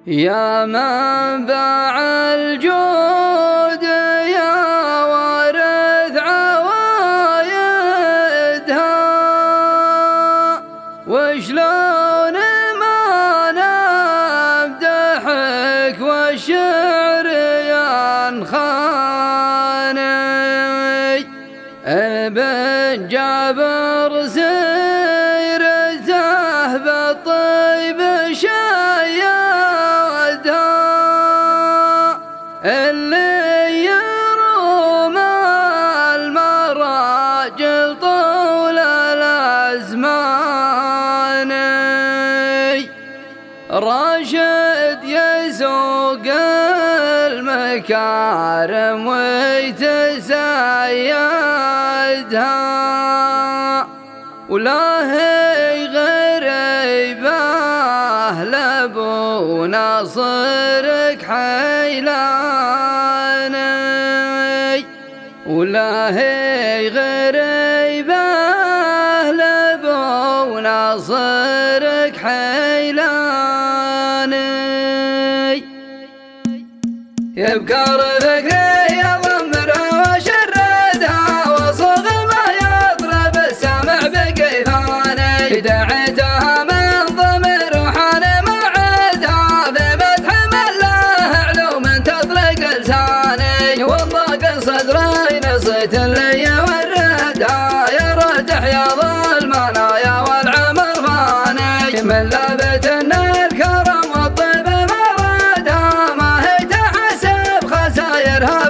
يا منبع الجود يا وارث عوايدها، وشلون ما نمدحك والشعر ينخاني. ابن جابر سيرته بالطيب شيدها، اللي يروم المراجل طول الأزمان. راشد يسوق المكارم ويتسيدها، ولا هي غريبة لابو ناصرك حيلاني، ولا هي غريبة لابو ناصرك حيلاني. يبكر فكري يضمرها وشردها، وصغ ما يضرب السمع بكيفاني. دعيتها من ضمر وحان موعدها، بمدح من له علوم تطلق لساني. وضاق صدري نصيت اللي وردها، يا ردح يا ظلمنا والعمر فاني. من لابت ان الكرم والطيب مرادها، ما هي تحسب خسايرها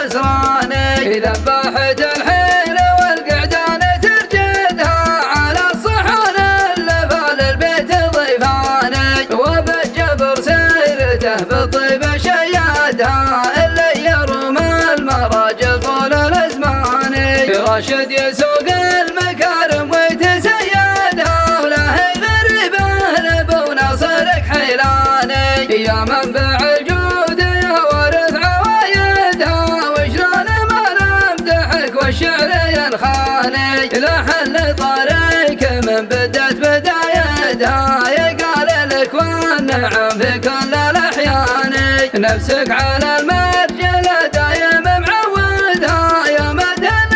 بخسراني. ذبحت الحيل والقعدان ترجدها، على الصحن اللي فالبيت ضيفاني. وبالجبر سيرته بالطيب شيدها، اللي يروم المراجل طول الازمان. راشد يسوق المكارم ويتسيدها، ولا هي غريبة لابو ناصرك حيلاني. يا منبع الجود يا وارث عوايدها، وشلون ما نمدحك والشعر ينخاني. لحن طريق من بدت بدايتها، يقال لك والنعم في كل الاحيان. نفسك على المرجله دايم معودها، يا مدهن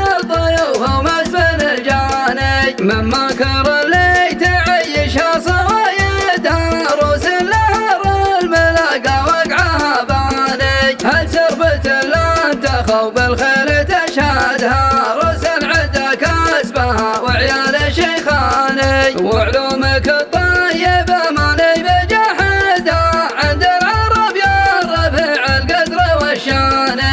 للضيوف ومسفن الجاني. من مكر اللي تعيشها صوايدها، روس النهر الملاقى وقعها باني. هل سربت لن تخو بالخيل تشهدها، روس العدا كسبها وعيال الشيخاني. وعلومك الطيبة ماني بجحدها، عند العرب يا رفيع القدر والشاني.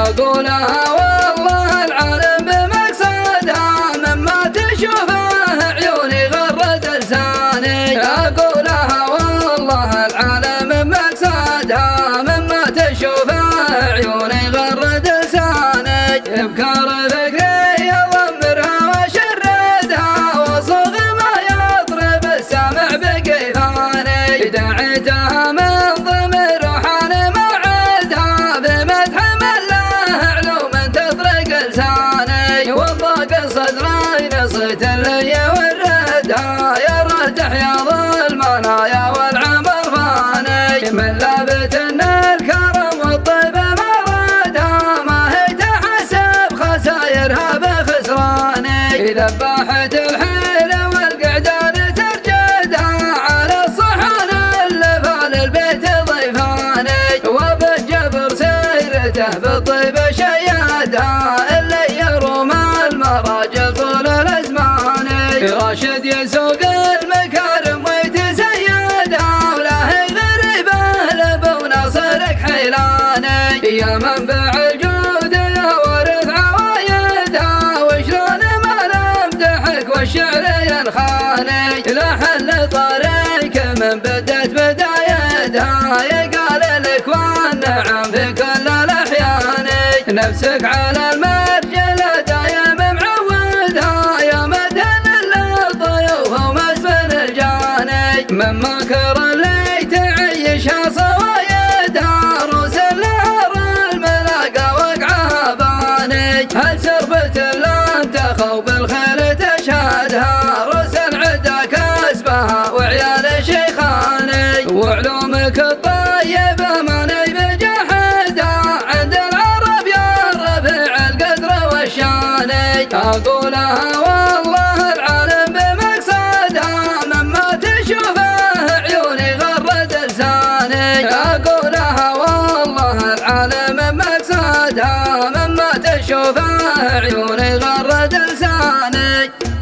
أقولها والله العالم بمقصدها، مما تشوفه عيوني غرد لساني. أقولها والله العالم بمقصدها، مما تشوفه عيوني غرد لساني. ابكار فكري يضمرها وشردها، وصغ ما يضرب السمع بكيفاني. دعيتها من ضمر وحان موعدها، بمدح من له علوم تطرق لساني. وضاق صدري نصيت اللي وردها، يا ردح يا ظلمنا والعمر فاني. من لابت ان الكرم والطيب مرادها، ما هي تحسب خسايرها بخسراني. ذبحت الحيل والقعدان ترجدها، على الصحن اللي فالبيت ضيفاني. وبالجبر سيرته بالطيب شيدها، اللي يروم المراجل طول الازمان. راشد يسوق المكارم ويتسيدها، ولا هي غريبة لابو ناصرك حيلاني. يا منبع الجود يا وارث عوايدها، وشلون ما نمدحك والشعر ينخاني. لحن طريق من بدت بدايتها، يقال لك والنعم في كل الاحيان. نفسك على المرجله دايم معودها، يا مدهن للضيوف ومسفن الجاني. من مكر اللي تعيشها صوايدها، روس النهر الملاقى وقعها باني. هل سربت لن تخو بالخيل تشهدها، روس العدا كسبها وعيال الشيخاني. وعلوم يومك الطيب ماني بجحده عند العرب يا رفيع القدر والشان. أقولها والله العالم بمقصدها مما تشوفه عيوني غرد لساني. أقولها والله العالم بمقصدها مما تشوفه عيوني غرد لساني.